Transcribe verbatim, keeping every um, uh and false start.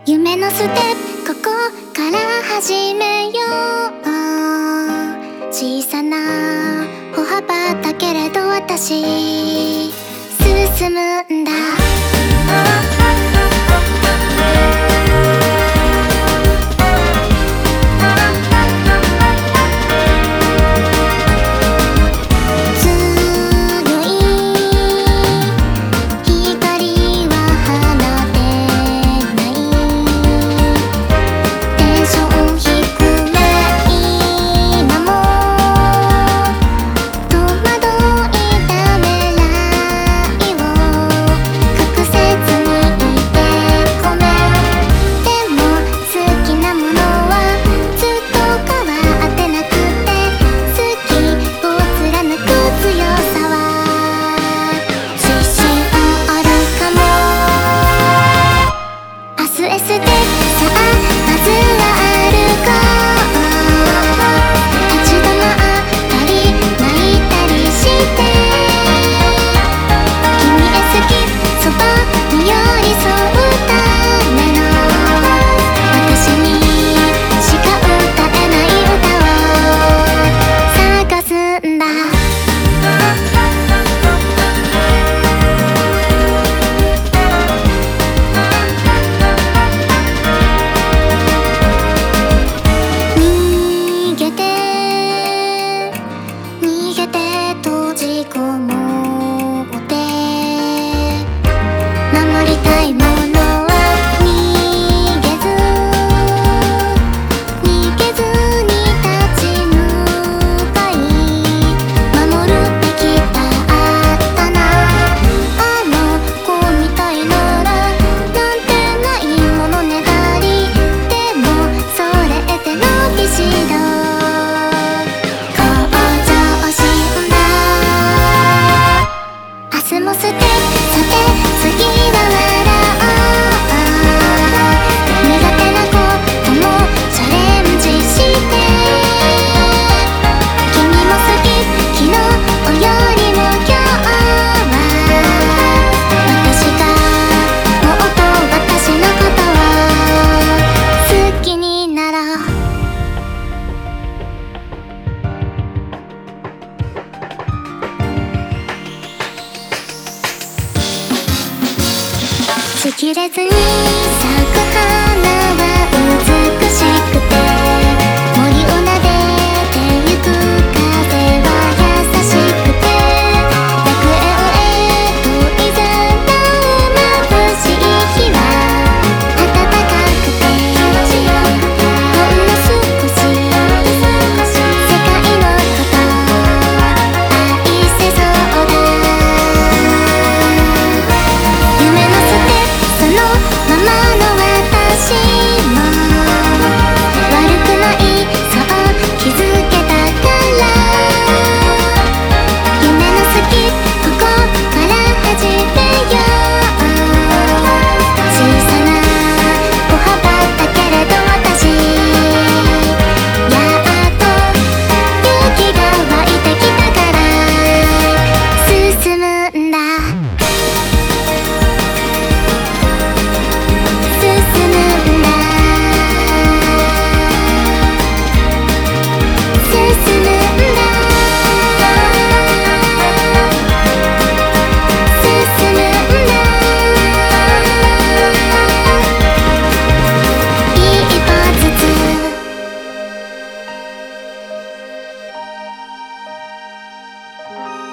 夢のステップここから始めよう。小さな歩幅だけれど私進むんだ。切れずに咲く花は美しくて森を撫でてゆく風は優しくて楽園へと誘う眩しい日は暖かくてほんの少し世界のこと愛せそうだ。夢のステップそのままの私も悪くないそう気づけたから夢の先ここから始めよう。小さな歩幅だけれど私やっと勇気が湧いてきたから進むんだ。 you